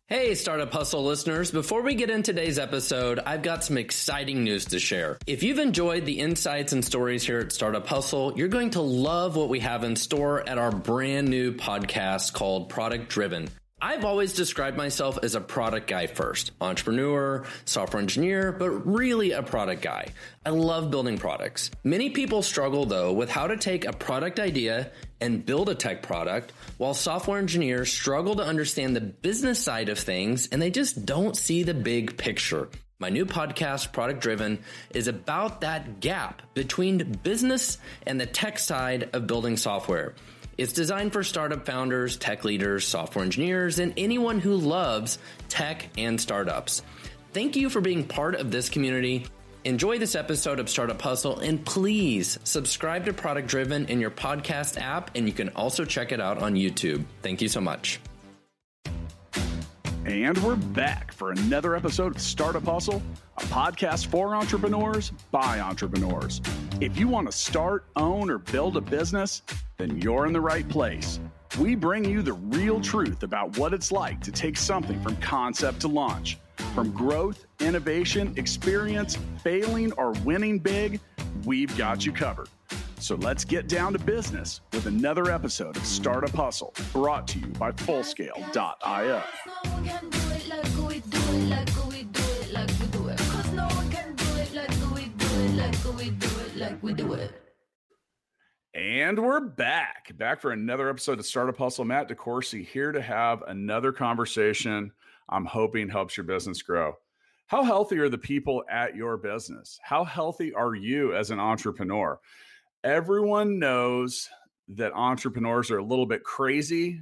Hey, Startup Hustle listeners. Before we get into today's episode, I've got some exciting news to share. If you've enjoyed the insights and stories here at Startup Hustle, you're going to love what we have in store at our brand new podcast called Product Driven. I've always described myself as a product guy first, entrepreneur, software engineer, but really a product guy. I love building products. Many people struggle though with how to take a product idea and build a tech product, while software engineers struggle to understand the business side of things and they just don't see the big picture. My new podcast, Product Driven, is about that gap between business and the tech side of building software. It's designed for startup founders, tech leaders, software engineers, and anyone who loves tech and startups. Thank you for being part of this community. Enjoy this episode of Startup Hustle, and please subscribe to Product Driven in your podcast app, and you can also check it out on YouTube. Thank you so much. And we're back for another episode of Startup Hustle, a podcast for entrepreneurs by entrepreneurs. If you want to start, own, or build a business, then you're in the right place. We bring you the real truth about what it's like to take something from concept to launch. From growth, innovation, experience, failing, or winning big, we've got you covered. So let's get down to business with another episode of Startup Hustle, brought to you by Fullscale.io. And we're back for another episode of Startup Hustle. Matt DeCoursey here to have another conversation I'm hoping helps your business grow. How healthy are the people at your business? How healthy are you as an entrepreneur? Everyone knows that entrepreneurs are a little bit crazy,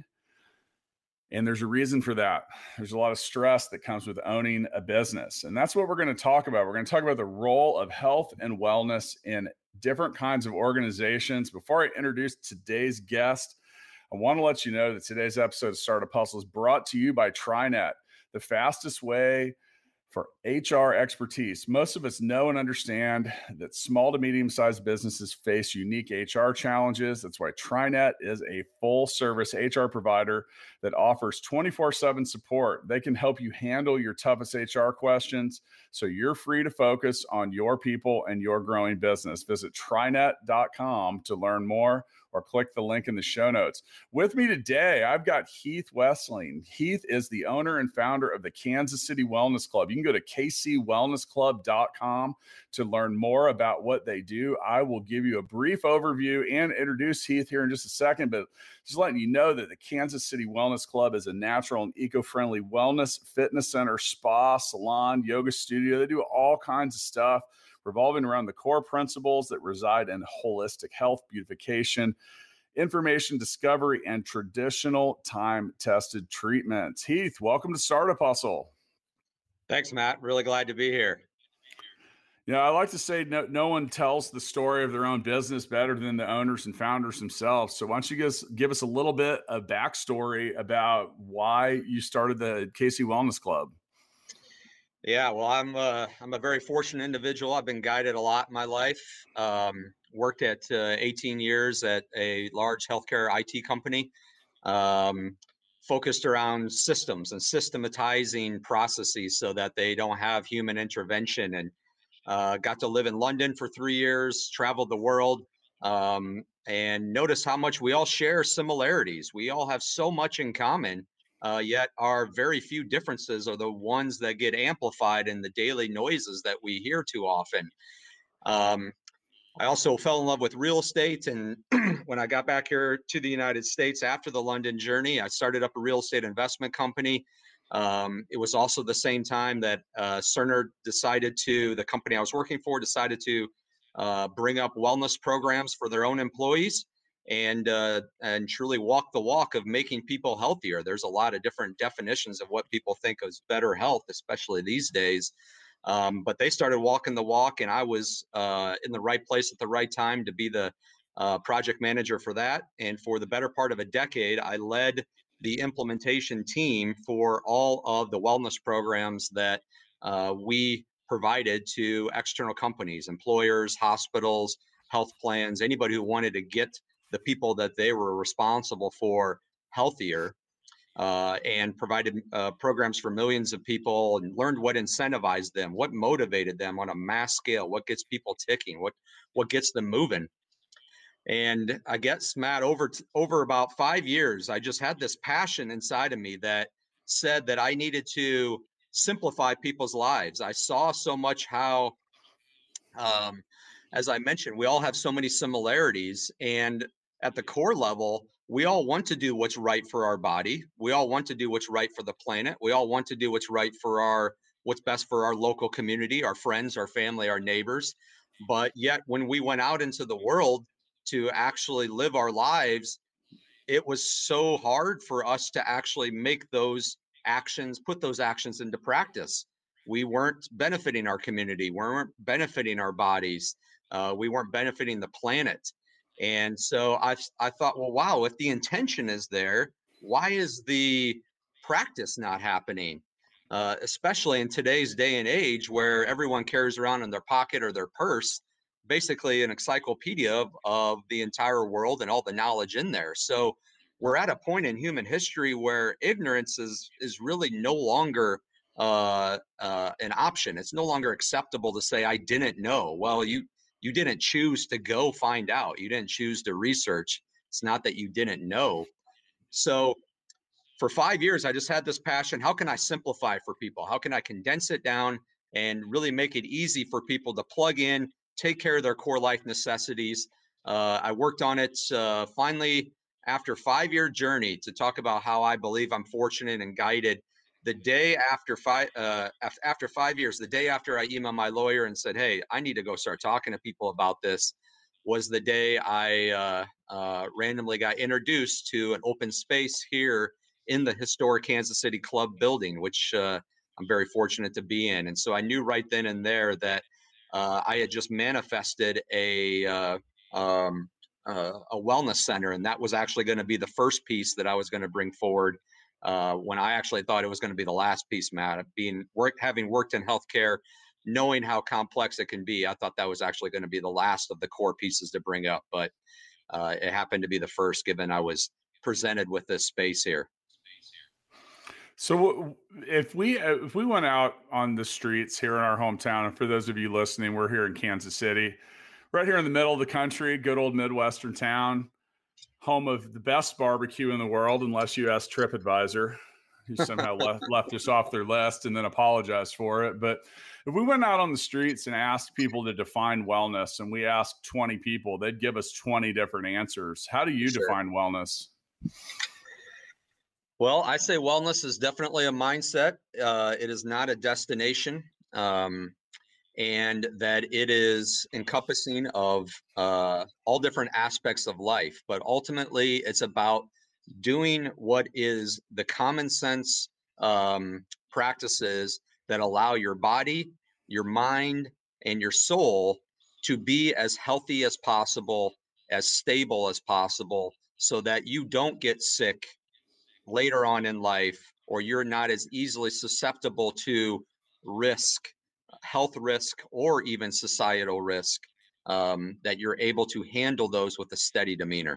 and there's a reason for that. There's a lot of stress that comes with owning a business, and that's what we're going to talk about. We're going to talk about the role of health and wellness in different kinds of organizations. Before I introduce today's guest, I want to let you know that today's episode of Startup Hustle is brought to you by TriNet, the fastest way for HR expertise. Most of us know and understand that small to medium-sized businesses face unique HR challenges. That's why TriNet is a full-service HR provider that offers 24/7 support. They can help you handle your toughest HR questions so you're free to focus on your people and your growing business. Visit TriNet.com to learn more, or click the link in the show notes. With me today, I've got Heath Wessling. Heath is the owner and founder of the Kansas City Wellness Club. You can go to kcwellnessclub.com to learn more about what they do. I will give you a brief overview and introduce Heath here in just a second, but just letting you know that the Kansas City Wellness Club is a natural and eco-friendly wellness, fitness center, spa, salon, yoga studio. They do all kinds of stuff revolving around the core principles that reside in holistic health, beautification, information discovery, and traditional time-tested treatments. Heath, welcome to Startup Hustle. Thanks, Matt. Really glad to be here. Yeah, I like to say no one tells the story of their own business better than the owners and founders themselves. So why don't you give us a little bit of backstory about why you started the KC Wellness Club? Yeah, well, I'm a very fortunate individual. I've been guided a lot in my life. Worked at 18 years at a large healthcare IT company, focused around systems and systematizing processes so that they don't have human intervention. And got to live in London for 3 years, traveled the world, and noticed how much we all share similarities. We all have so much in common. Yet our very few differences are the ones that get amplified in the daily noises that we hear too often. I also fell in love with real estate. And when I got back here to the United States after the London journey, I started up a real estate investment company. It was also the same time that Cerner the company I was working for, decided to bring up wellness programs for their own employees. And truly walk the walk of making people healthier. There's a lot of different definitions of what people think is better health, especially these days. But they started walking the walk, and I was in the right place at the right time to be the project manager for that. And for the better part of a decade, I led the implementation team for all of the wellness programs that we provided to external companies, employers, hospitals, health plans, anybody who wanted to get the people that they were responsible for healthier. and provided programs for millions of people, and learned what incentivized them, what motivated them on a mass scale, what gets people ticking, what gets them moving. And I guess, Matt, over about 5 years, I just had this passion inside of me that said that I needed to simplify people's lives. I saw so much how, as I mentioned, we all have so many similarities. And at the core level, we all want to do what's right for our body. We all want to do what's right for the planet. We all want to do what's right for what's best for our local community, our friends, our family, our neighbors. But yet, when we went out into the world to actually live our lives, it was so hard for us to actually make those actions, put those actions into practice. We weren't benefiting our community, we weren't benefiting our bodies, we weren't benefiting the planet. And so I thought, well, wow, if the intention is there, why is the practice not happening? Especially in today's day and age where everyone carries around in their pocket or their purse basically an encyclopedia of the entire world and all the knowledge in there. So we're at a point in human history where ignorance is really no longer an option. It's no longer acceptable to say I didn't know. Well, you didn't choose to go find out. You didn't choose to research. It's not that you didn't know. So for 5 years, I just had this passion. How can I simplify for people? How can I condense it down and really make it easy for people to plug in, take care of their core life necessities? I worked on it finally after 5-year journey to talk about how I believe I'm fortunate and guided. The day after 5 years, the day after I emailed my lawyer and said, "Hey, I need to go start talking to people about this," was the day I randomly got introduced to an open space here in the historic Kansas City Club building, which I'm very fortunate to be in. And so I knew right then and there that I had just manifested a wellness center, and that was actually going to be the first piece that I was going to bring forward. When I actually thought it was going to be the last piece, Matt. Having worked in healthcare, knowing how complex it can be, I thought that was actually going to be the last of the core pieces to bring up. But it happened to be the first, given I was presented with this space here. So if we went out on the streets here in our hometown, and for those of you listening, we're here in Kansas City, right here in the middle of the country, good old Midwestern town, home of the best barbecue in the world, unless you ask TripAdvisor, who somehow left us off their list and then apologized for it. But if we went out on the streets and asked people to define wellness, and we asked 20 people, they'd give us 20 different answers. How do you define wellness? Well, I say wellness is definitely a mindset. It is not a destination, and that it is encompassing of all different aspects of life. But ultimately, it's about doing what is the common sense practices that allow your body, your mind, and your soul to be as healthy as possible, as stable as possible, so that you don't get sick later on in life, or you're not as easily susceptible to risk, health risk, or even societal risk, that you're able to handle those with a steady demeanor.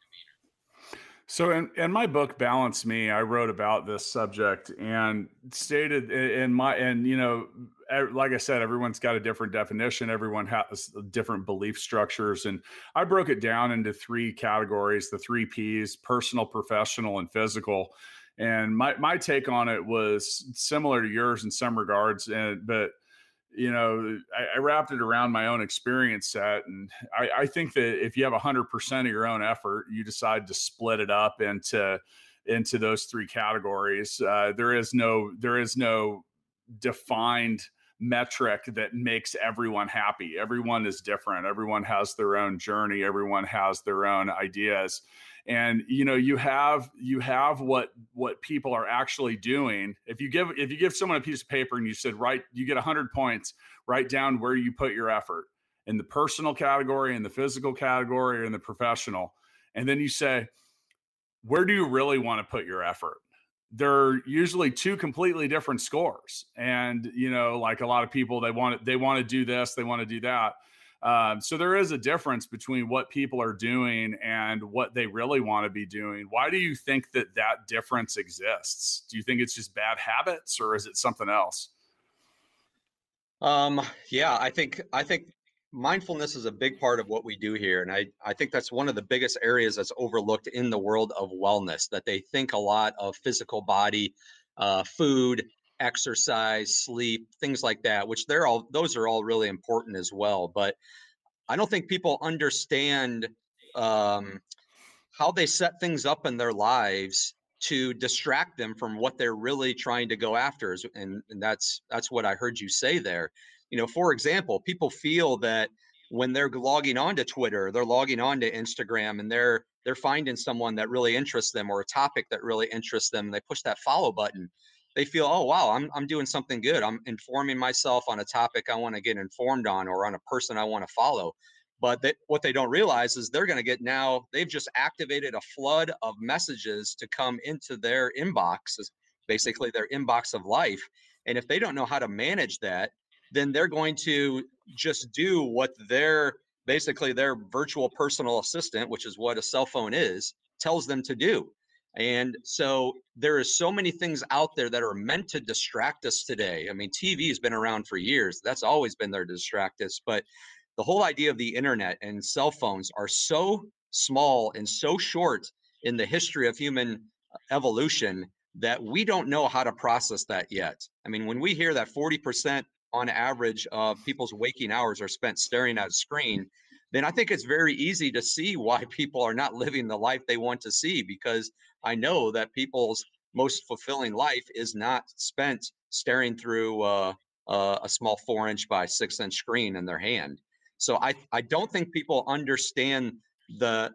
So in my book, Balance Me, I wrote about this subject and stated like I said, everyone's got a different definition. Everyone has different belief structures. And I broke it down into 3 categories, the 3 Ps: personal, professional, and physical. And my take on it was similar to yours in some regards. But I wrapped it around my own experience set. And I think that if you have 100% of your own effort, you decide to split it up into those 3 categories. There is no defined metric that makes everyone happy. Everyone is different. Everyone has their own journey. Everyone has their own ideas. And you have what people are actually doing. If you give someone a piece of paper and you said, you get 100 points, write down where you put your effort in the personal category, in the physical category, or in the professional. And then you say, where do you really want to put your effort? They're usually 2 completely different scores. And, like a lot of people, they want to do this, they want to do that. So there is a difference between what people are doing and what they really want to be doing. Why do you think that difference exists? Do you think it's just bad habits, or is it something else? Yeah, I think mindfulness is a big part of what we do here. And I think that's one of the biggest areas that's overlooked in the world of wellness, that they think a lot of physical body, food, exercise, sleep, things like that, which those are all really important as well. But I don't think people understand um, how they set things up in their lives to distract them from what they're really trying to go after. And that's what I heard you say there. For example, people feel that when they're logging on to Twitter, they're logging on to Instagram, and they're finding someone that really interests them or a topic that really interests them, and they push that follow button. They feel, oh wow, I'm doing something good. I'm informing myself on a topic I want to get informed on, or on a person I want to follow. But what they don't realize is they're going to get, now they've just activated a flood of messages to come into their inbox, basically their inbox of life. And if they don't know how to manage that, then they're going to just do what basically their virtual personal assistant, which is what a cell phone is, tells them to do. And so there is so many things out there that are meant to distract us today. I mean, TV has been around for years. That's always been there to distract us. But the whole idea of the internet and cell phones are so small and so short in the history of human evolution that we don't know how to process that yet. I mean, when we hear that 40% on average of people's waking hours are spent staring at a screen, then I think it's very easy to see why people are not living the life they want to see, because I know that people's most fulfilling life is not spent staring through a small 4-inch by 6-inch screen in their hand. So I don't think people understand the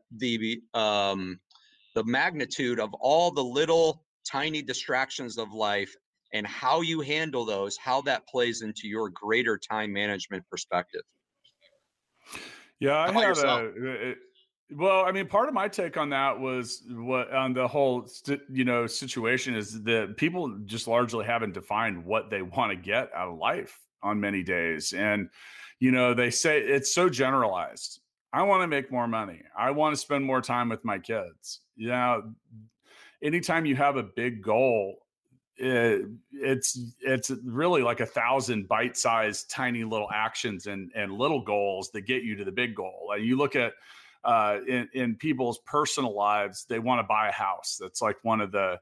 magnitude of all the little tiny distractions of life, and how you handle those, how that plays into your greater time management perspective. Yeah, How I about had yourself? well, I mean, part of my take on that was what on the whole, situation is that people just largely haven't defined what they want to get out of life on many days. And, they say it's so generalized. I want to make more money. I want to spend more time with my kids. Anytime you have a big goal, it's really like 1,000 bite-sized tiny little actions and little goals that get you to the big goal. You look at in people's personal lives, they want to buy a house. That's like one of the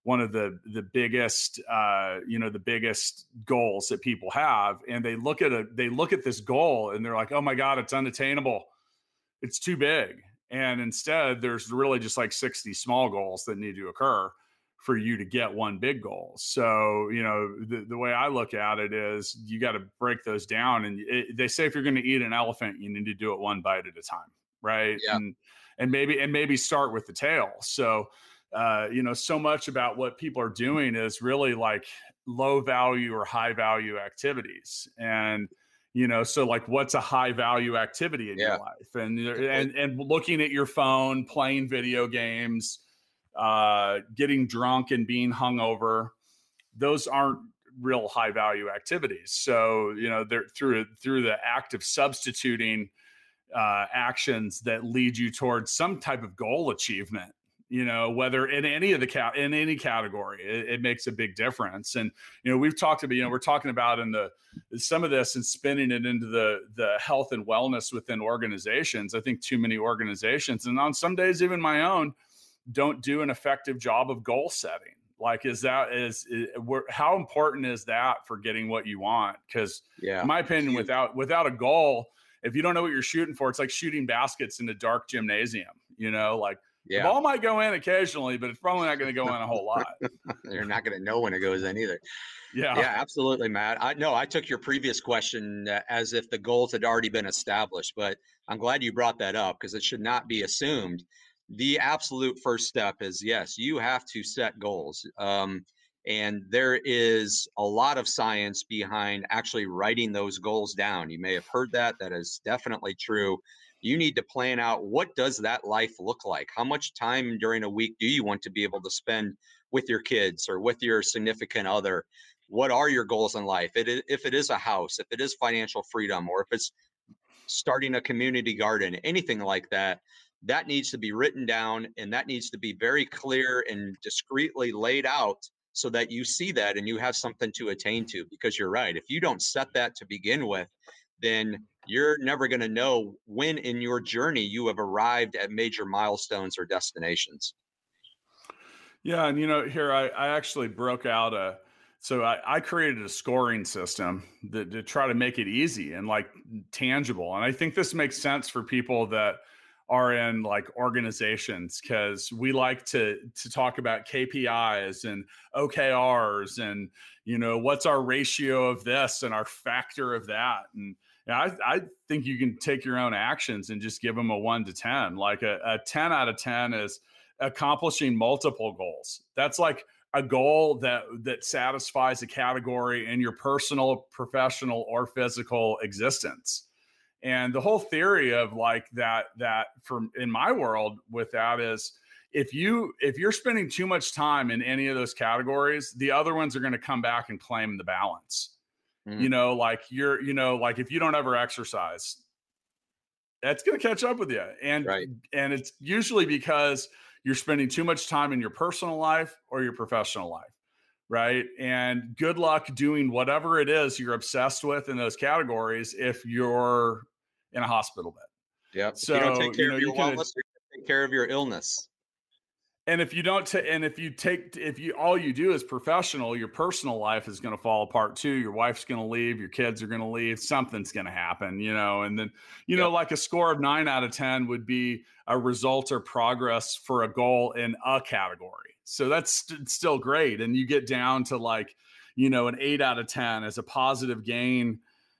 biggest the biggest goals that people have. And they look at this goal and they're like, oh my God, it's unattainable, it's too big. And instead there's really just like 60 small goals that need to occur for you to get one big goal. So, the way I look at it is you got to break those down. And they say, if you're going to eat an elephant, you need to do it one bite at a time. Right. Yeah. And maybe start with the tail. So, so much about what people are doing is really like low value or high value activities. And, so like, what's a high value activity in your life? And looking at your phone, playing video games, getting drunk and being hungover, those aren't real high value activities. So, they're through the act of substituting actions that lead you towards some type of goal achievement, whether in any of in any category, it makes a big difference. And, we've talked about, we're talking about some of this and spinning it into the health and wellness within organizations. I think too many organizations, and on some days, even my own, don't do an effective job of goal setting. Like, how important is that for getting what you want? Because in my opinion, without a goal, if you don't know what you're shooting for, it's like shooting baskets in a dark gymnasium. The ball might go in occasionally, but it's probably not going to go in a whole lot. You're not going to know when it goes in either. Yeah, absolutely, Matt. I took your previous question as if the goals had already been established, but I'm glad you brought that up, because it should not be assumed. The absolute first step is, yes, you have to set goals. And there is a lot of science behind actually writing those goals down. You may have heard that. That is definitely true. You need to plan out, what does that life look like? How much time during a week do you want to be able to spend with your kids or with your significant other? What are your goals in life? If it is a house, if it is financial freedom, or if it's starting a community garden, anything like that, that needs to be written down, and that needs to be very clear and discreetly laid out so that you see that and you have something to attain to. Because you're right, if you don't set that to begin with, then you're never going to know when in your journey you have arrived at major milestones or destinations. Yeah, and here I actually broke out I created a scoring system to try to make it easy and like tangible. And I think this makes sense for people that are in like organizations, because we like to talk about KPIs and OKRs and what's our ratio of this and our factor of that. And I think you can take your own actions and just give them a 1 to 10. Like a 10 out of 10 is accomplishing multiple goals. That's like a goal that satisfies a category in your personal, professional, or physical existence. And the whole theory of like that from in my world with that is, if you're spending too much time in any of those categories, the other ones are going to come back and claim the balance. Like like if you don't ever exercise, that's going to catch up with you. And Right. And it's usually because you're spending too much time in your personal life or your professional life. Right. And good luck doing whatever it is you're obsessed with in those categories if you're in a hospital bed. Yeah. So, if you don't take care of your wellness, you take care of your illness. And if you don't, all you do is professional, your personal life is going to fall apart too. Your wife's going to leave, your kids are going to leave, something's going to happen, and then, like a score of 9 out of 10 would be a result or progress for a goal in a category. So that's still great. And you get down to like, an 8 out of 10 as a positive gain,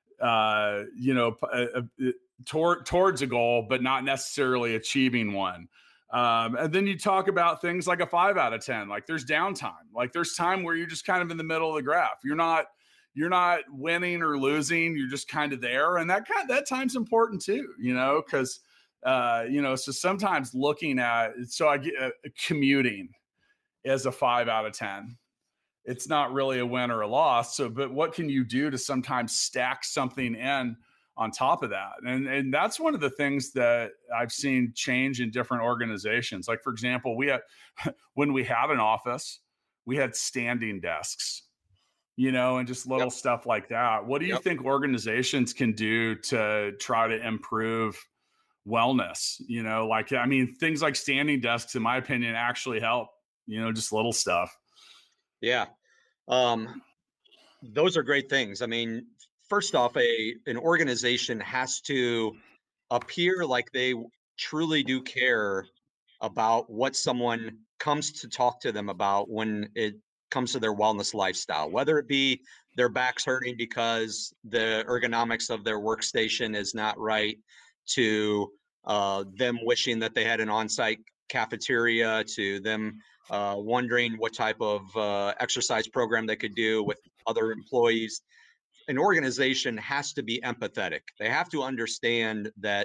towards a goal, but not necessarily achieving one. And then you talk about things like a 5 out of 10, like there's downtime, like there's time where you're just kind of in the middle of the graph. You're not winning or losing. You're just kind of there. And that time's important too, cause, so sometimes looking at, I get commuting as a 5 out of 10. It's not really a win or a loss. So, but what can you do to sometimes stack something in on top of that? And that's one of the things that I've seen change in different organizations. Like, for example, when we had an office, we had standing desks, and just little stuff like that. What do you think organizations can do to try to improve wellness? Things like standing desks, in my opinion, actually help, just little stuff. Yeah. Those are great things. First off, an organization has to appear like they truly do care about what someone comes to talk to them about when it comes to their wellness lifestyle, whether it be their back's hurting because the ergonomics of their workstation is not right, to them wishing that they had an on-site cafeteria, to them wondering what type of exercise program they could do with other employees. An organization has to be empathetic. They have to understand that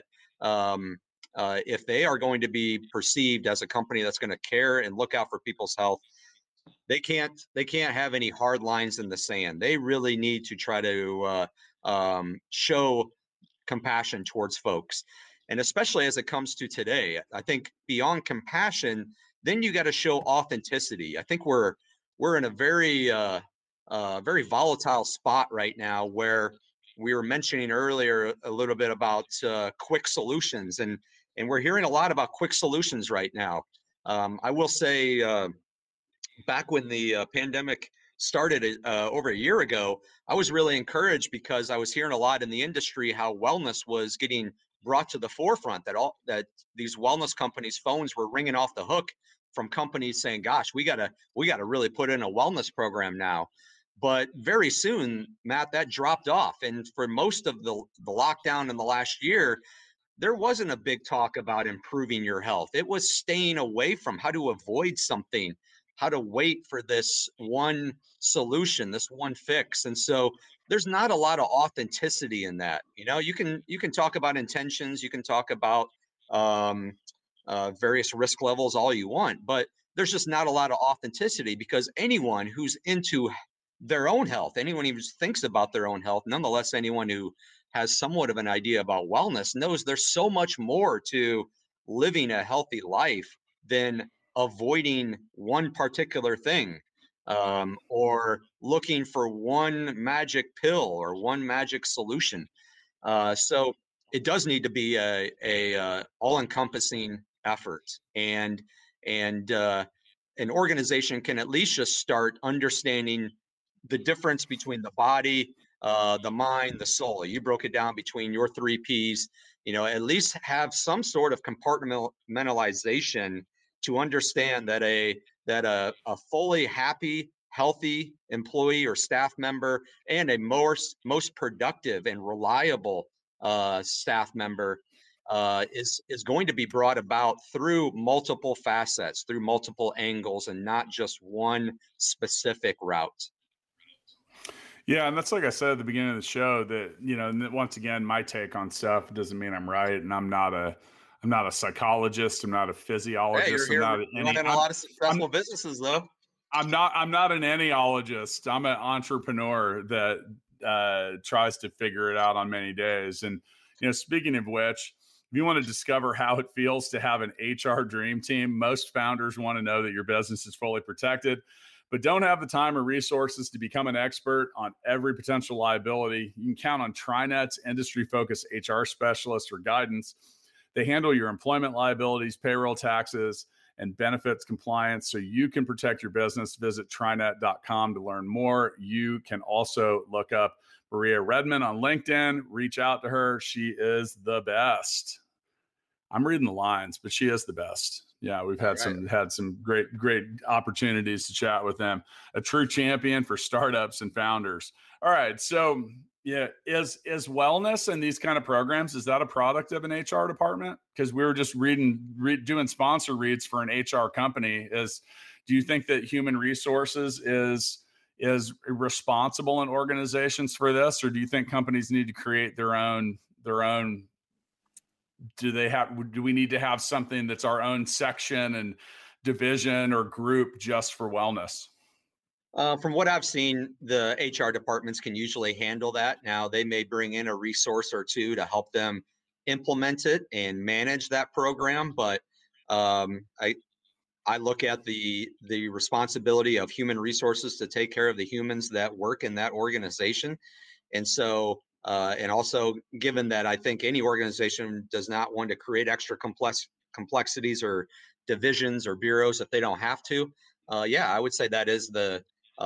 if they are going to be perceived as a company that's going to care and look out for people's health, they can't have any hard lines in the sand. They really need to try to show compassion towards folks. And especially as it comes to today, I think beyond compassion, then you got to show authenticity. I think we're in a very very volatile spot right now, where we were mentioning earlier a little bit about quick solutions, and we're hearing a lot about quick solutions right now. I will say, back when the pandemic started over a year ago, I was really encouraged because I was hearing a lot in the industry how wellness was getting brought to the forefront, that these wellness companies' phones were ringing off the hook from companies saying, gosh, we gotta really put in a wellness program now. But very soon, Matt, that dropped off. And for most of the lockdown in the last year, there wasn't a big talk about improving your health. It was staying away from how to avoid something, how to wait for this one solution, this one fix. And so there's not a lot of authenticity in that. You can talk about intentions, you can talk about various risk levels all you want, but there's just not a lot of authenticity, because anyone who's into their own health, anyone who thinks about their own health, nonetheless, anyone who has somewhat of an idea about wellness knows there's so much more to living a healthy life than avoiding one particular thing, or looking for one magic pill or one magic solution. So it does need to be a all-encompassing effort, and an organization can at least just start understanding the difference between the body, the mind, the soul. You broke it down between your three P's. At least have some sort of compartmentalization to understand that a fully happy, healthy employee or staff member and a most productive and reliable staff member is going to be brought about through multiple facets, through multiple angles, and not just one specific route. Yeah, and that's like I said at the beginning of the show that, and once again, my take on stuff doesn't mean I'm right, and I'm not a psychologist, I'm not a Hey, physiologist, you're here running a lot of successful businesses, though. I'm not an anyologist. I'm an entrepreneur that tries to figure it out on many days. And speaking of which, if you want to discover how it feels to have an HR dream team, most founders want to know that your business is fully protected, but don't have the time or resources to become an expert on every potential liability. You can count on TriNet's industry-focused HR specialist for guidance. They handle your employment liabilities, payroll taxes, and benefits compliance so you can protect your business. Visit TriNet.com to learn more. You can also look up Maria Redman on LinkedIn. Reach out to her. She is the best. I'm reading the lines, but she is the best. Yeah, we've had some great opportunities to chat with them. A true champion for startups and founders. All right, so yeah, is wellness and these kind of programs, is that a product of an HR department? Because we were just doing sponsor reads for an HR company. Do you think that human resources is responsible in organizations for this, or do you think companies need to create their own? Do we need to have something that's our own section and division or group just for wellness? From what I've seen, the HR departments can usually handle that. Now, they may bring in a resource or two to help them implement it and manage that program, but I look at the responsibility of human resources to take care of the humans that work in that organization. And so, and also given that I think any organization does not want to create extra complexities or divisions or bureaus if they don't have to. Yeah, I would say that is the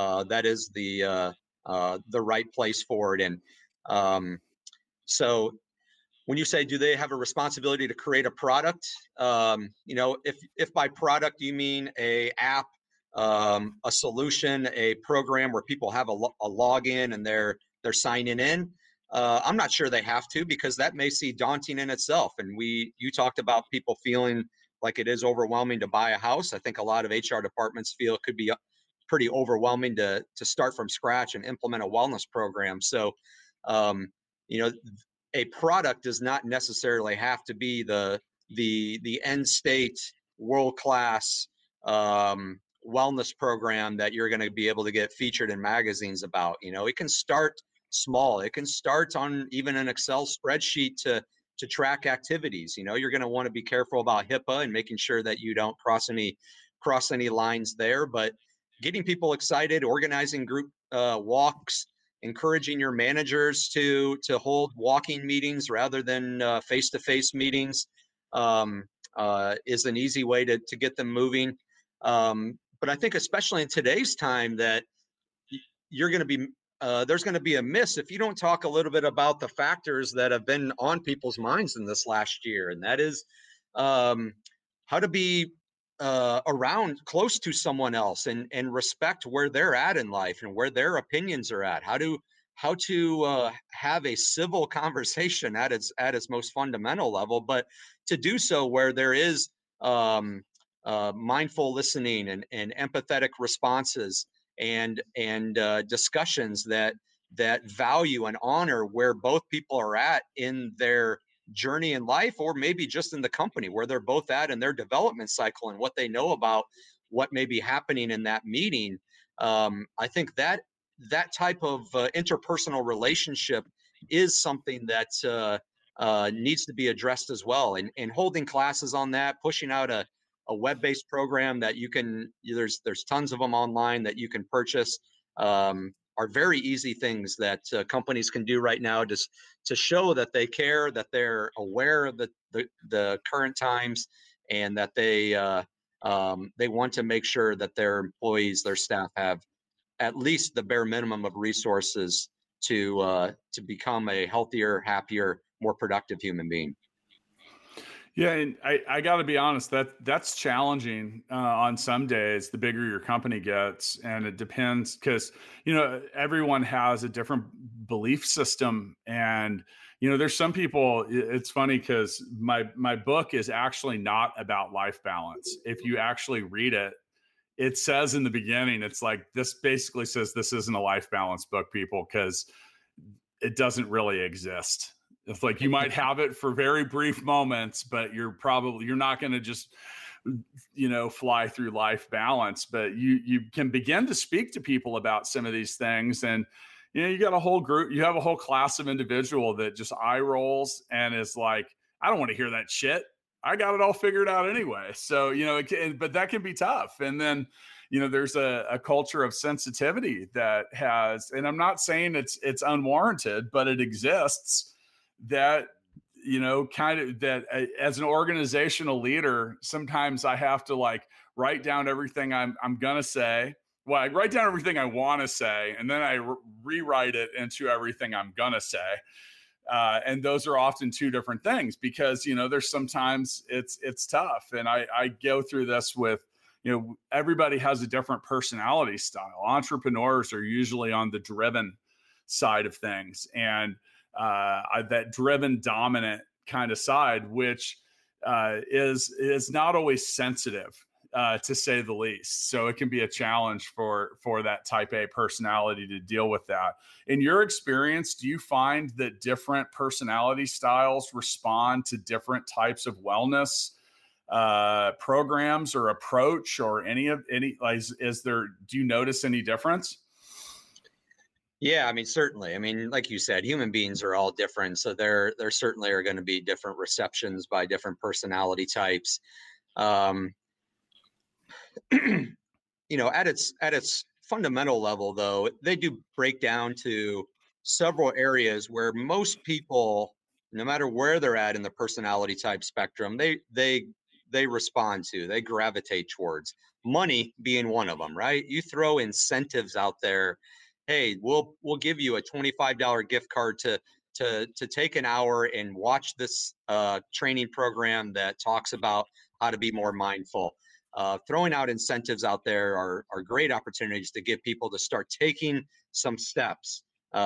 right place for it. And so when you say, do they have a responsibility to create a product? If by product you mean a app, a solution, a program where people have a login and they're signing in, I'm not sure they have to, because that may seem daunting in itself. And you talked about people feeling like it is overwhelming to buy a house. I think a lot of HR departments feel it could be pretty overwhelming to start from scratch and implement a wellness program. So, a product does not necessarily have to be the end state world-class wellness program that you're going to be able to get featured in magazines about. It can start small. It can start on even an Excel spreadsheet to track activities. You're going to want to be careful about HIPAA and making sure that you don't cross any lines there, but getting people excited, organizing group walks, encouraging your managers to hold walking meetings rather than face-to-face meetings is an easy way to get them moving. But I think especially in today's time that you're going to be there's going to be a miss if you don't talk a little bit about the factors that have been on people's minds in this last year, and that is how to be around close to someone else and respect where they're at in life and where their opinions are at. How to have a civil conversation at its most fundamental level, but to do so where there is mindful listening and empathetic responses and discussions that value and honor where both people are at in their journey in life, or maybe just in the company where they're both at in their development cycle and what they know about what may be happening in that meeting. I think that type of interpersonal relationship is something that needs to be addressed as well. And holding classes on that, pushing out a web-based program that you can, there's tons of them online that you can purchase, are very easy things that companies can do right now just to show that they care, that they're aware of the current times, and that they want to make sure that their employees, their staff, have at least the bare minimum of resources to become a healthier, happier, more productive human being. Yeah, and I got to be honest, that's challenging on some days. The bigger your company gets, and it depends because everyone has a different belief system, and there's some people. It's funny because my book is actually not about life balance. If you actually read it, it says in the beginning, it's like, this basically says this isn't a life balance book, people, because it doesn't really exist. It's like you might have it for very brief moments, but you're not going to just, fly through life balance. But you can begin to speak to people about some of these things. And, you got a whole group, you have a whole class of individual that just eye rolls and is like, I don't want to hear that shit. I got it all figured out anyway. So, but that can be tough. And then, there's a culture of sensitivity that has, and I'm not saying it's unwarranted, but it exists, that kind of that as an organizational leader, sometimes I have to write down everything I'm gonna say. Well, I write down everything I want to say, and then I rewrite it into everything I'm gonna say. And those are often two different things, because there's sometimes it's tough, and I go through this with everybody has a different personality style. Entrepreneurs are usually on the driven side of things, and that driven, dominant kind of side, which is not always sensitive, to say the least. So it can be a challenge for that type A personality to deal with that. In your experience, do you find that different personality styles respond to different types of wellness programs or approach, or do you notice any difference? Yeah, I mean, certainly. I mean, like you said, human beings are all different. So there certainly are going to be different receptions by different personality types. At its fundamental level, though, they do break down to several areas where most people, no matter where they're at in the personality type spectrum, they respond to, they gravitate towards. Money being one of them, right? You throw incentives out there. Hey, we'll give you a $25 gift card to take an hour and watch this training program that talks about how to be more mindful. Throwing out incentives out there are great opportunities to get people to start taking some steps,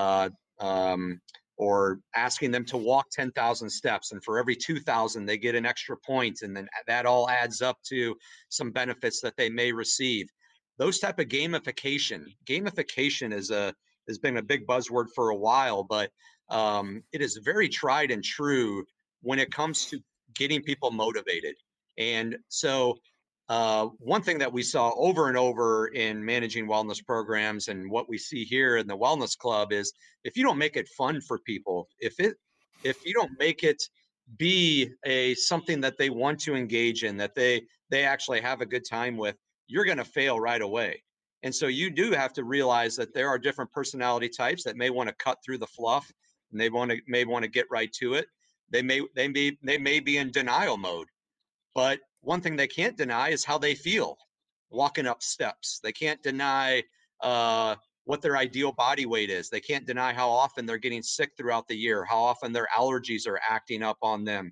or asking them to walk 10,000 steps. And for every 2,000, they get an extra point. And then that all adds up to some benefits that they may receive. Those type of gamification has been a big buzzword for a while, but it is very tried and true when it comes to getting people motivated. And so one thing that we saw over and over in managing wellness programs, and what we see here in the Wellness Club, is if you don't make it fun for people, if you don't make it be something that they want to engage in, that they actually have a good time with, you're going to fail right away. And so you do have to realize that there are different personality types that may want to cut through the fluff, and they may want to get right to it. They may be in denial mode, but one thing they can't deny is how they feel walking up steps. They can't deny what their ideal body weight is. They can't deny how often they're getting sick throughout the year, how often their allergies are acting up on them.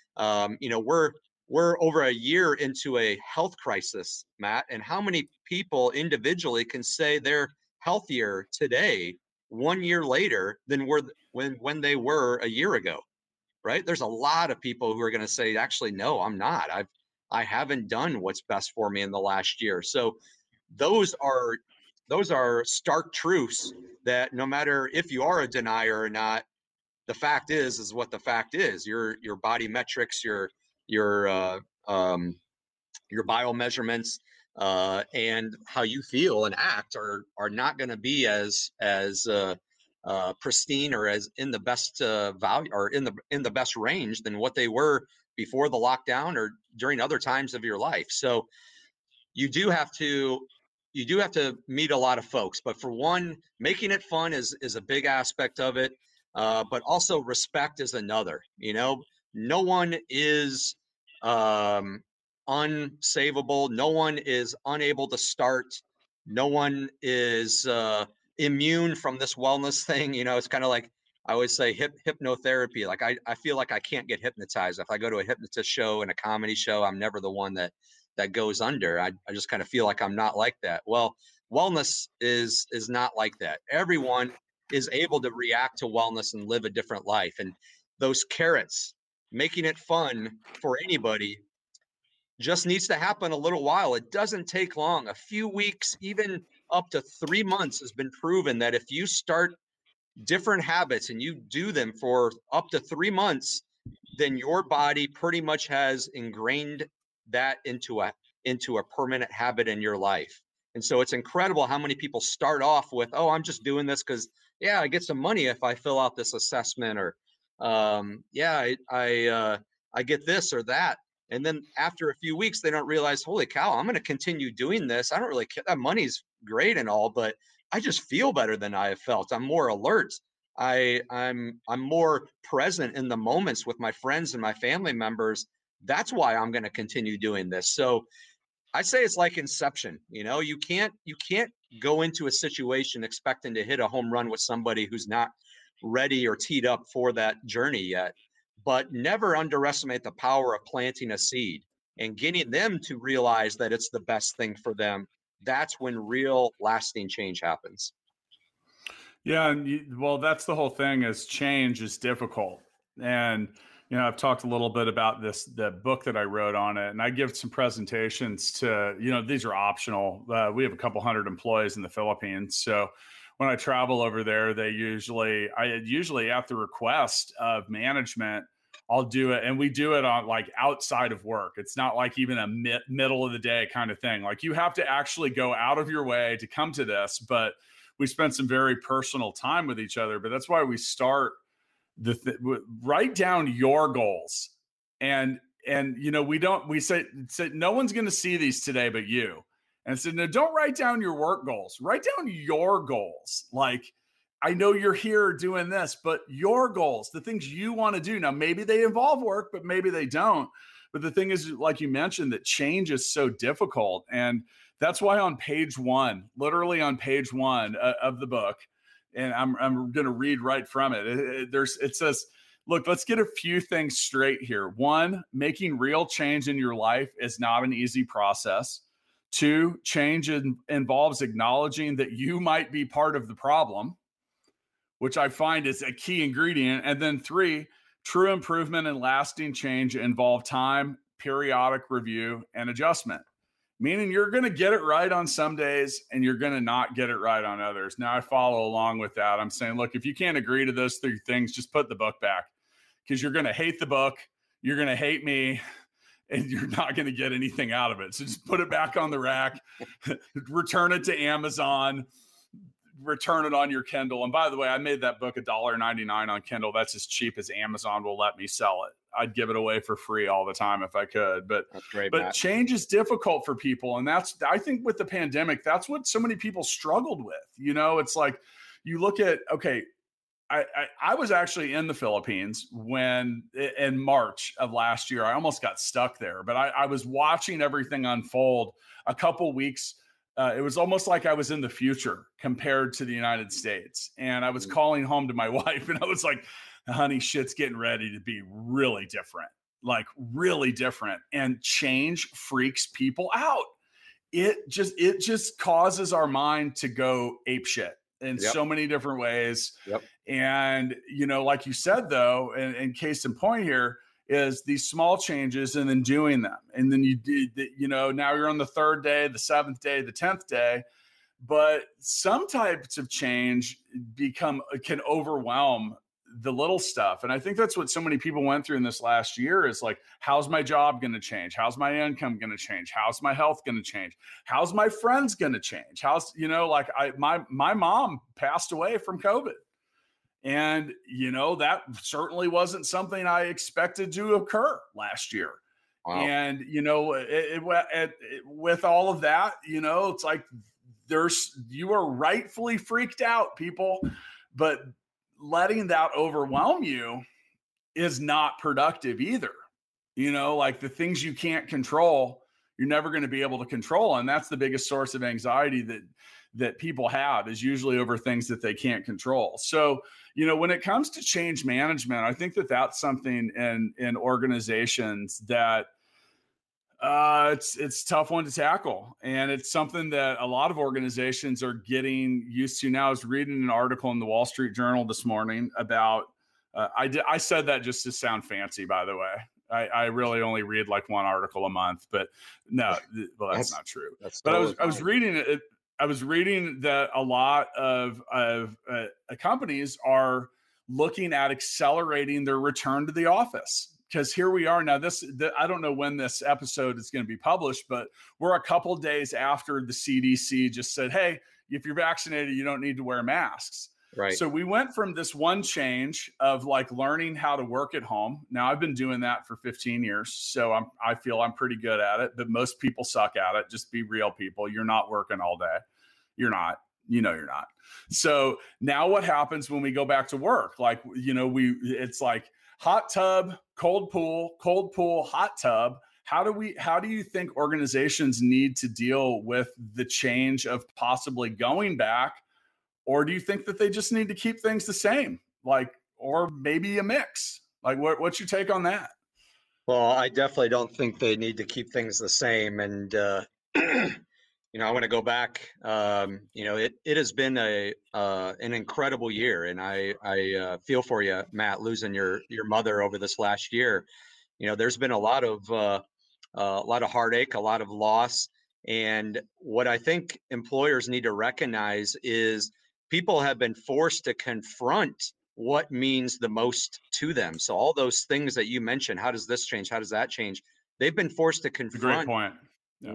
We're over a year into a health crisis, Matt, and how many people individually can say they're healthier today, 1 year later, than when they were a year ago, right? There's a lot of people who are going to say, actually, no, I'm not. I haven't done what's best for me in the last year. So those are stark truths that no matter if you are a denier or not, the fact is what the fact is. Your body metrics, your bio measurements, and how you feel and act are not going to be as pristine or as in the best value or in the best range than what they were before the lockdown or during other times of your life. So you do have to meet a lot of folks, but for one, making it fun is a big aspect of it. But also respect is another. No one is unsavable. No one is unable to start. No one is immune from this wellness thing. It's kind of like I always say hypnotherapy. Like I feel like I can't get hypnotized. If I go to a hypnotist show and a comedy show, I'm never the one that goes under. I just kind of feel like I'm not like that. Well, wellness is not like that. Everyone is able to react to wellness and live a different life. And those carrots, making it fun for anybody, just needs to happen a little while. It doesn't take long. A few weeks, even up to 3 months, has been proven that if you start different habits and you do them for up to 3 months, then your body pretty much has ingrained that into a permanent habit in your life. And so it's incredible how many people start off with, oh, I'm just doing this because, yeah, I get some money if I fill out this assessment, or I get this or that. And then after a few weeks, they don't realize, holy cow, I'm going to continue doing this. I don't really care. That money's great and all, but I just feel better than I have felt. I'm more alert. I'm more present in the moments with my friends and my family members. That's why I'm going to continue doing this. So I say it's like Inception. You can't go into a situation expecting to hit a home run with somebody who's not ready or teed up for that journey yet. But never underestimate the power of planting a seed and getting them to realize that it's the best thing for them. That's when real lasting change happens. Yeah. And well, that's the whole thing, is change is difficult. And, I've talked a little bit about the book that I wrote on it, and I give some presentations to, these are optional. We have a couple hundred employees in the Philippines. So when I travel over there, I usually at the request of management, I'll do it. And we do it on like outside of work. It's not like even a middle of the day kind of thing. Like you have to actually go out of your way to come to this, but we spend some very personal time with each other. But that's why we start write down your goals. And we say no one's going to see these today but you. And so no, don't write down your work goals. Write down your goals. Like, I know you're here doing this, but your goals, the things you want to do. Now, maybe they involve work, but maybe they don't. But the thing is, like you mentioned, that change is so difficult. And that's why on page one, literally on page one of the book, and I'm going to read right from it. It says, look, let's get a few things straight here. 1, making real change in your life is not an easy process. 2, change involves acknowledging that you might be part of the problem, which I find is a key ingredient. And then 3, true improvement and lasting change involve time, periodic review, and adjustment. Meaning you're going to get it right on some days and you're going to not get it right on others. Now I follow along with that. I'm saying, look, if you can't agree to those 3 things, just put the book back, because you're going to hate the book. You're going to hate me, and you're not going to get anything out of it. So just put it back on the rack, return it to Amazon, return it on your Kindle. And by the way, I made that book $1.99 on Kindle. That's as cheap as Amazon will let me sell it. I'd give it away for free all the time if I could. But that's great, but Matt. Change is difficult for people. And I think with the pandemic, that's what so many people struggled with. It's like you look at, okay, I was actually in the Philippines when in March of last year. I almost got stuck there, but I was watching everything unfold a couple weeks. It was almost like I was in the future compared to the United States. And I was calling home to my wife and I was like, honey, shit's getting ready to be really different, like really different. And change freaks people out. It just causes our mind to go apeshit in so many different ways. Yep. And, like you said, though, and case in point here is these small changes and then doing them. And then now you're on the 3rd day, the 7th day, the 10th day. But some types of change can overwhelm the little stuff. And I think that's what so many people went through in this last year is like, how's my job going to change? How's my income going to change? How's my health going to change? How's my friends going to change? My mom passed away from COVID. And, that certainly wasn't something I expected to occur last year. Wow. And, with all of that, it's like you are rightfully freaked out, people, but letting that overwhelm you is not productive either. Like the things you can't control, you're never going to be able to control. And that's the biggest source of anxiety that people have, is usually over things that they can't control. So, when it comes to change management, I think that that's something in organizations that it's a tough one to tackle. And it's something that a lot of organizations are getting used to now. I was reading an article in the Wall Street Journal this morning about, I said that just to sound fancy, by the way. I really only read like one article a month, but no, well, that's not true. But I was reading it. I was reading that a lot of companies are looking at accelerating their return to the office. Because here we are now. I don't know when this episode is going to be published, but we're a couple days after the CDC just said, "Hey, if you're vaccinated, you don't need to wear masks." Right. So we went from this one change of like learning how to work at home. Now I've been doing that for 15 years, so I feel I'm pretty good at it. But most people suck at it. Just be real, people. You're not working all day. You're not. You're not. So now what happens when we go back to work? Like, it's like hot tub, cold pool, hot tub. How do you think organizations need to deal with the change of possibly going back? Or do you think that they just need to keep things the same? Like, or maybe a mix? Like, what's your take on that? Well, I definitely don't think they need to keep things the same. And, I want to go back. It has been an incredible year, and I feel for you, Matt, losing your mother over this last year. There's been a lot of heartache, a lot of loss, and what I think employers need to recognize is people have been forced to confront what means the most to them. So all those things that you mentioned, how does this change? How does that change? They've been forced to confront. Great point. Yeah.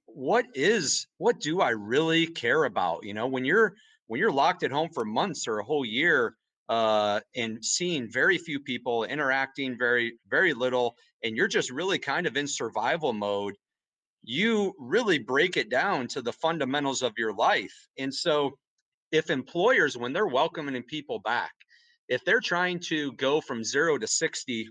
What do I really care about? When you're locked at home for months or a whole year, and seeing very few people, interacting very, very little, and you're just really kind of in survival mode, you really break it down to the fundamentals of your life. And so if employers, when they're welcoming people back, if they're trying to go from 0 to 60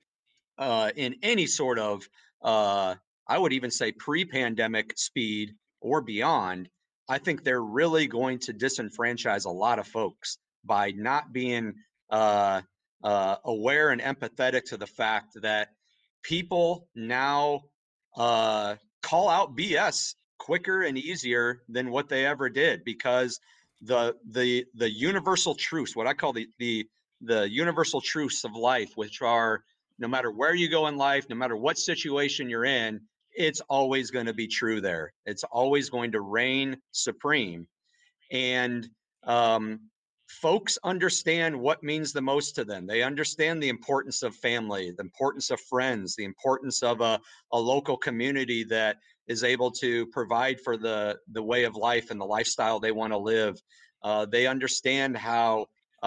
in any sort of, I would even say pre-pandemic speed or beyond, I think they're really going to disenfranchise a lot of folks by not being aware and empathetic to the fact that people now call out BS quicker and easier than what they ever did, because the universal truths, what I call the universal truths of life, which are no matter where you go in life, no matter what situation you're in, it's always going to be true there. It's always going to reign supreme. And folks understand what means the most to them. They understand the importance of family, the importance of friends, the importance of a local community that is able to provide for the way of life and the lifestyle they want to live. They understand how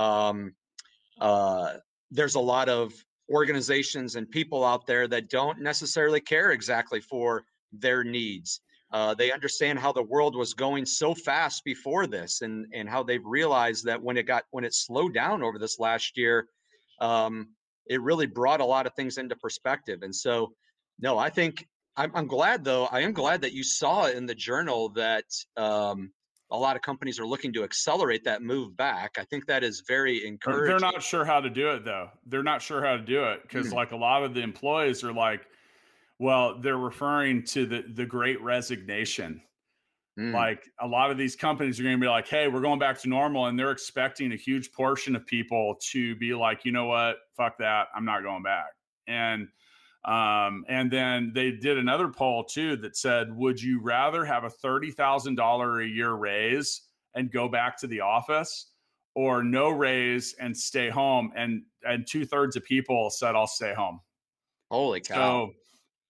there's a lot of organizations and people out there that don't necessarily care exactly for their needs. They understand how the world was going so fast before this, and how they've realized that when it slowed down over this last year, it really brought a lot of things into perspective. And so, no, I think I'm glad, though. I am glad that you saw in the journal that a lot of companies are looking to accelerate that move back. I think that is very encouraging. They're not sure how to do it, though. They're not sure how to do it because like a lot of the employees are like, well, they're referring to the Great Resignation. Like a lot of these companies are going to be like, hey, we're going back to normal. And they're expecting a huge portion of people to be like, you know what, fuck that, I'm not going back. And then they did another poll too that said, would you rather have a $30,000 a year raise and go back to the office, or no raise and stay home? And 2/3 of people said, I'll stay home. Holy cow. So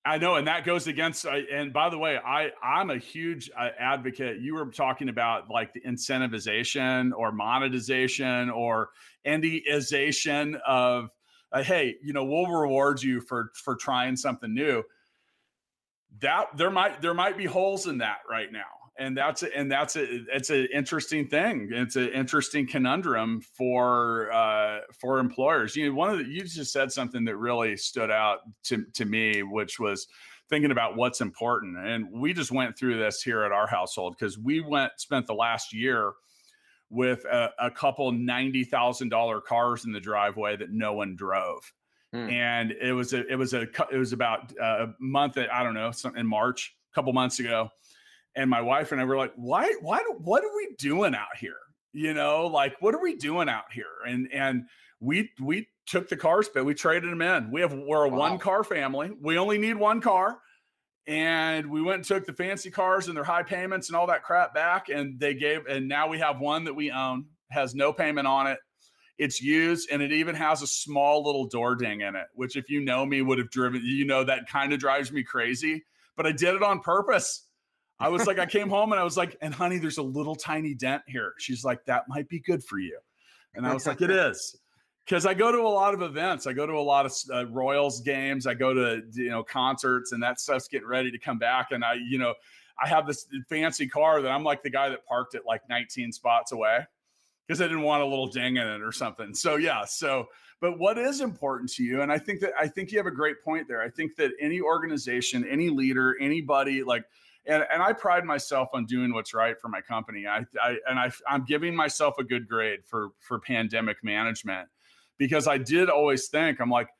I know, and that goes against. And by the way, I'm a huge advocate. You were talking about like the incentivization or monetization or Andyization of, hey, we'll reward you for trying something new. That there might be holes in that right now, and it's an interesting thing. It's an interesting conundrum for employers. You just said something that really stood out to me, which was thinking about what's important. And we just went through this here at our household because we spent the last year with a couple $90,000 cars in the driveway that no one drove. And it was about a month, I don't know, in March, a couple months ago. And my wife and I were like, what are we doing out here? Like, what are we doing out here? And we took the cars, but we traded them in. We're a one car family. We only need one car. And we went and took the fancy cars and their high payments and all that crap back. And now we have one that we own, has no payment on it. It's used, and it even has a small little door ding in it, which if you know me would have driven, that kind of drives me crazy, but I did it on purpose. I was like, I came home and I was like, and honey, there's a little tiny dent here. She's like, that might be good for you. And I was like, it is. Because I go to a lot of events. I go to a lot of Royals games. I go to, concerts, and that stuff's getting ready to come back. And I have this fancy car that I'm like the guy that parked it like 19 spots away, because I didn't want a little ding in it or something. So, yeah. But what is important to you? And I think you have a great point there. I think that any organization, any leader, anybody and I pride myself on doing what's right for my company. I'm giving myself a good grade for pandemic management, because I did always think, I'm like,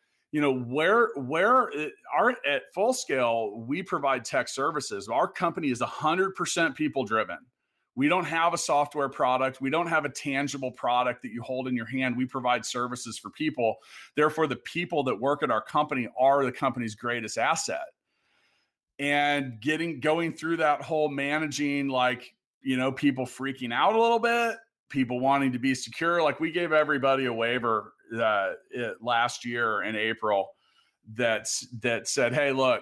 at Full Scale, we provide tech services. Our company is 100% people driven. We don't have a software product. We don't have a tangible product that you hold in your hand. We provide services for people. Therefore, the people that work at our company are the company's greatest asset. And going through that whole managing, people freaking out a little bit, people wanting to be secure. Like, we gave everybody a waiver last year in April that said, hey, look,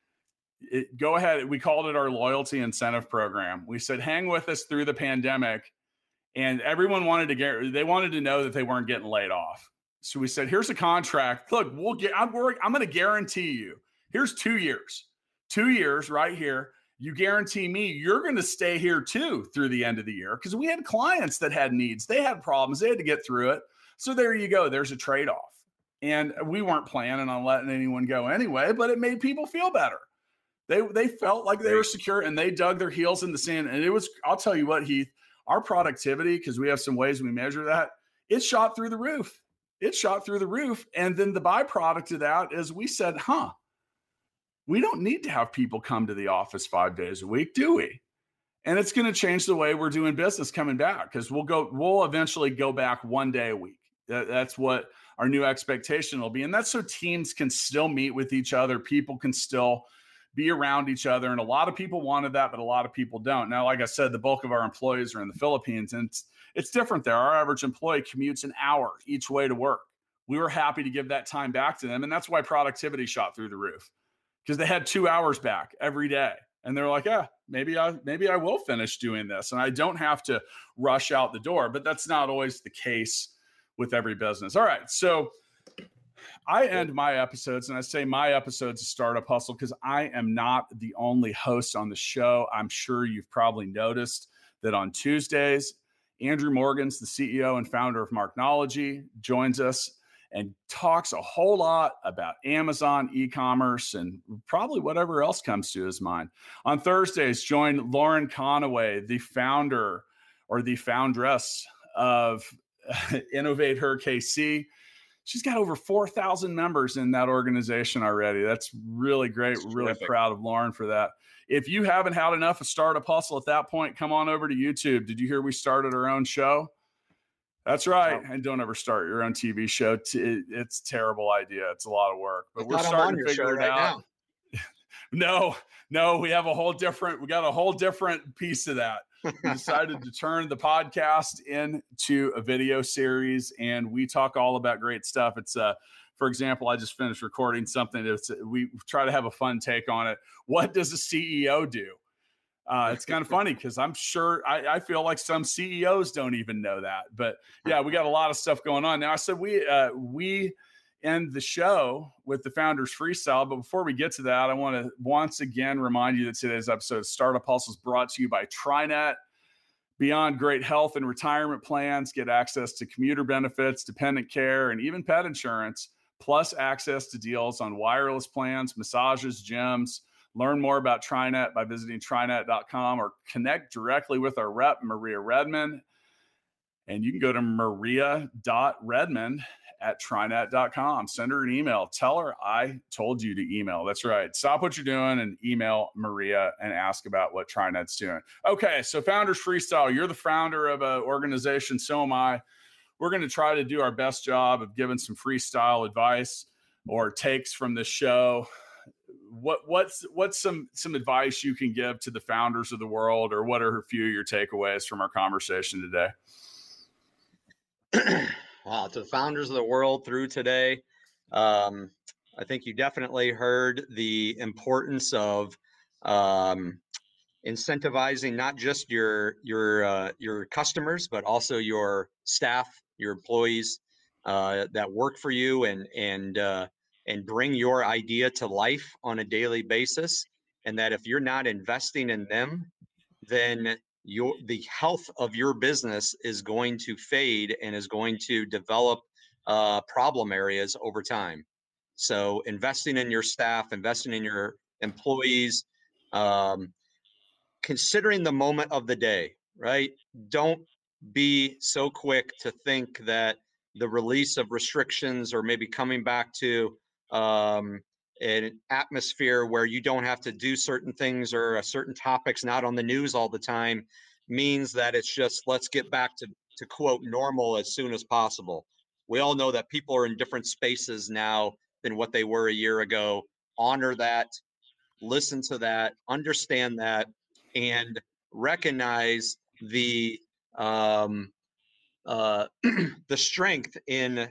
go ahead. We called it our loyalty incentive program. We said, hang with us through the pandemic. And everyone wanted to know that they weren't getting laid off. So we said, here's a contract. Look, I'm going to guarantee you, here's 2 years right here. You guarantee me you're going to stay here too through the end of the year. Because we had clients that had needs. They had problems. They had to get through it. So there you go. There's a trade-off. And we weren't planning on letting anyone go anyway, but it made people feel better. They felt like they were secure, and they dug their heels in the sand. And I'll tell you what, Heath, our productivity, because we have some ways we measure that, it shot through the roof. And then the byproduct of that is we said, we don't need to have people come to the office 5 days a week, do we? And it's going to change the way we're doing business coming back, because we'll eventually go back 1 day a week. That's what our new expectation will be. And that's so teams can still meet with each other. People can still be around each other. And a lot of people wanted that, but a lot of people don't. Now, like I said, the bulk of our employees are in the Philippines, and it's different there. Our average employee commutes an hour each way to work. We were happy to give that time back to them. And that's why productivity shot through the roof, because they had 2 hours back every day. And they're like, maybe I will finish doing this, and I don't have to rush out the door. But that's not always the case with every business. All right. So I end my episodes, and I say my episodes of Startup Hustle because I am not the only host on the show. I'm sure you've probably noticed that on Tuesdays, Andrew Morgans, the CEO and founder of Marknology, joins us and talks a whole lot about Amazon, e-commerce, and probably whatever else comes to his mind. On Thursdays, join Lauren Conaway, the founder or the foundress of Innovate Her KC. She's got over 4,000 members in that organization already. That's really great. We're really proud of Lauren for that. If you haven't had enough of Startup Hustle at that point, come on over to YouTube. Did you hear we started our own show? That's right. And don't ever start your own TV show. It's a terrible idea. It's a lot of work. But we're starting to figure it out. No, we got a whole different piece of that. We decided to turn the podcast into a video series, and we talk all about great stuff. It's For example, I just finished recording something that's, we try to have a fun take on it. What does a CEO do? It's kind of funny because I'm sure I feel like some CEOs don't even know that. But yeah, we got a lot of stuff going on. Now, I said we end the show with the Founders Freestyle. But before we get to that, I want to once again remind you that today's episode of Startup Hustle is brought to you by TriNet. Beyond great health and retirement plans, get access to commuter benefits, dependent care, and even pet insurance, plus access to deals on wireless plans, massages, gyms. Learn more about TriNet by visiting TriNet.com or connect directly with our rep, Maria Redmond. And you can go to maria.redmond@TriNet.com. Send her an email. Tell her I told you to email. That's right. Stop what you're doing and email Maria and ask about what TriNet's doing. Okay, so Founders Freestyle. You're the founder of an organization. So am I. We're going to try to do our best job of giving some freestyle advice or takes from this show. What's some advice you can give to the founders of the world, or what are a few of your takeaways from our conversation today? Wow, to the founders of the world through today, I think you definitely heard the importance of incentivizing not just your customers, but also your staff, your employees that work for you, and bring your idea to life on a daily basis. And that if you're not investing in them, then the health of your business is going to fade and is going to develop problem areas over time. So investing in your staff, investing in your employees, considering the moment of the day, right? Don't be so quick to think that the release of restrictions or maybe coming back to an atmosphere where you don't have to do certain things or certain topics not on the news all the time means that it's just let's get back to quote normal as soon as possible. We all know that people are in different spaces now than what they were a year ago. Honor that, listen to that, understand that, and recognize the the strength in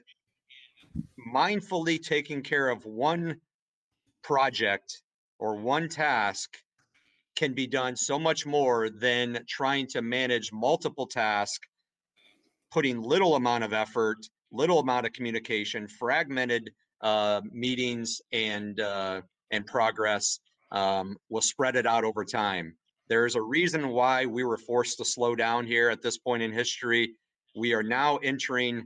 mindfully taking care of one project or one task can be done so much more than trying to manage multiple tasks, putting little amount of effort, little amount of communication, fragmented meetings and progress will spread it out over time. There's a reason why we were forced to slow down here at this point in history. We are now entering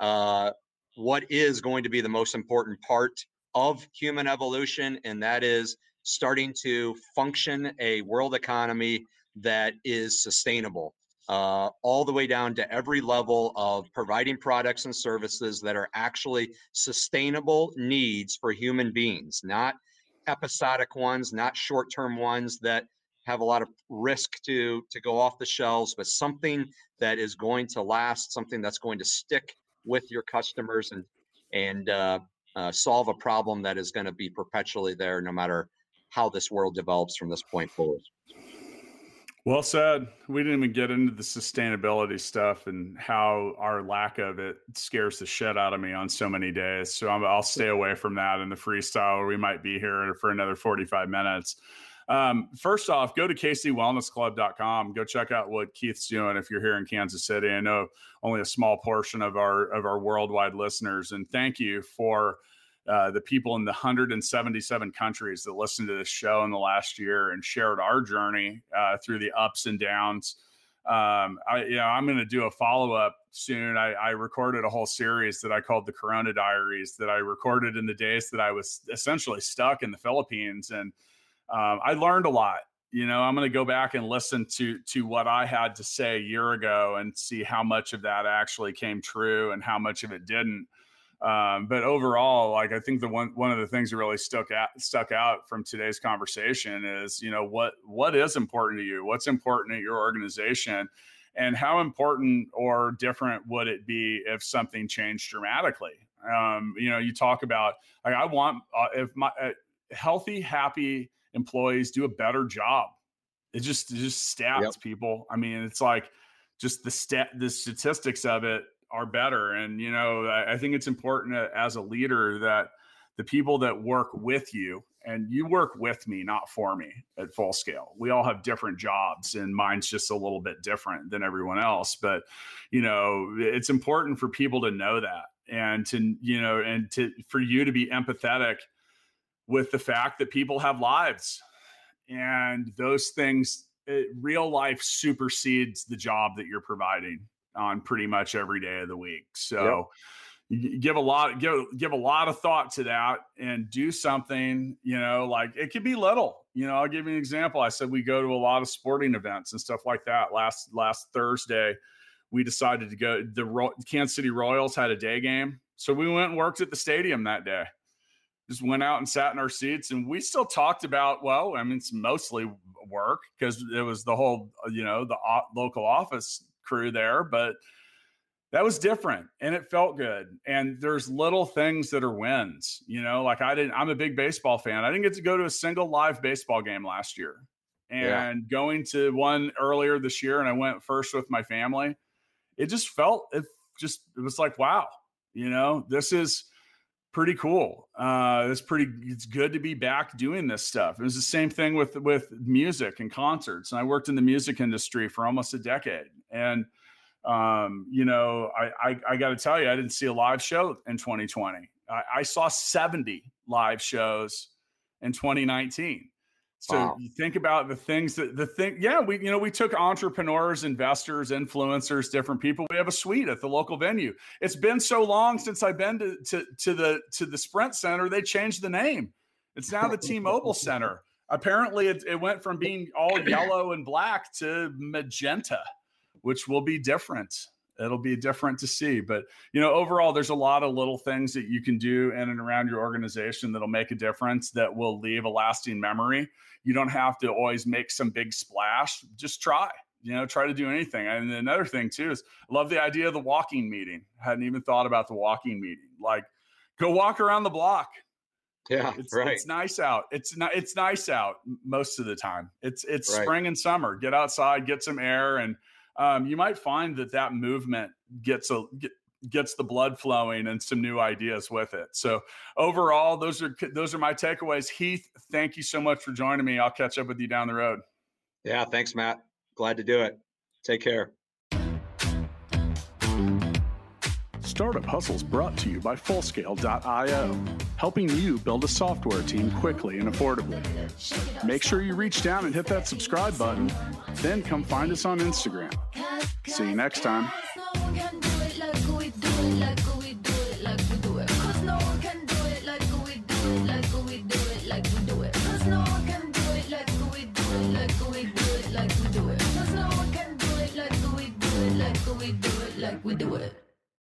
what is going to be the most important part of human evolution, and that is starting to function a world economy that is sustainable, all the way down to every level of providing products and services that are actually sustainable needs for human beings, not episodic ones, not short-term ones that have a lot of risk to go off the shelves, but something that is going to last, something that's going to stick with your customers and solve a problem that is going to be perpetually there no matter how this world develops from this point forward. Well said. We didn't even get into the sustainability stuff and how our lack of it scares the shit out of me on so many days. So I'll stay away from that in the freestyle, or we might be here for another 45 minutes. First off, go to kcwellnessclub.com. Go check out what Keith's doing if you're here in Kansas City. I know only a small portion of our worldwide listeners. And thank you for the people in the 177 countries that listened to this show in the last year and shared our journey through the ups and downs. I'm going to do a follow-up soon. I recorded a whole series that I called the Corona Diaries that I recorded in the days that I was essentially stuck in the Philippines. And I learned a lot. I'm going to go back and listen to what I had to say a year ago and see how much of that actually came true and how much of it didn't. But overall, I think one of the things that really stuck out from today's conversation is, what is important to you? What's important at your organization? And how important or different would it be if something changed dramatically? You talk about, I want, if my healthy, happy employees do a better job. It's just stats, People. I mean, it's like just the statistics of it are better. And, you know, I think it's important as a leader that the people that work with you, and you work with me, not for me at Full Scale. We all have different jobs, and mine's just a little bit different than everyone else. But, you know, it's important for people to know that, and to, you know, and for you to be empathetic with the fact that people have lives, and those things, real life supersedes the job that you're providing on pretty much every day of the week. So give a lot of thought to that and do something, you know, like it could be little. You know, I'll give you an example. I said we go to a lot of sporting events and stuff like that. Last Thursday, we decided to go. The Kansas City Royals had a day game, so we went and worked at the stadium that day. Just went out and sat in our seats, and we still talked about, well, I mean, it's mostly work because it was the whole, you know, the local office crew there, but that was different and it felt good. And there's little things that are wins, you know, like I'm a big baseball fan. I didn't get to go to a single live baseball game last year, and going to one earlier this year, and I went first with my family. It was like, wow, you know, this is pretty cool. It's good to be back doing this stuff. It was the same thing with music and concerts. And I worked in the music industry for almost a decade. And, you know, I got to tell you, I didn't see a live show in 2020. I saw 70 live shows in 2019. So wow. You think about the things we took entrepreneurs, investors, influencers, different people. We have a suite at the local venue. It's been so long since I've been to the Sprint Center. They changed the name. It's now the T-Mobile Center. Apparently it went from being all yellow and black to magenta, which will be different. It'll be different to see. But, you know, overall, there's a lot of little things that you can do in and around your organization that'll make a difference, that will leave a lasting memory. You don't have to always make some big splash. Just try to do anything. And another thing too is I love the idea of the walking meeting. I hadn't even thought about the walking meeting. Like, go walk around the block. Yeah, it's nice out. It's nice out most of the time. It's right. Spring and summer. Get outside, get some air, and you might find that movement gets the blood flowing and some new ideas with it. So overall, those are my takeaways. Heath, thank you so much for joining me. I'll catch up with you down the road. Yeah, thanks, Matt. Glad to do it. Take care. Startup Hustles brought to you by Fullscale.io, helping you build a software team quickly and affordably. Make sure you reach down and hit that subscribe button, then come find us on Instagram. See you next time. We do it.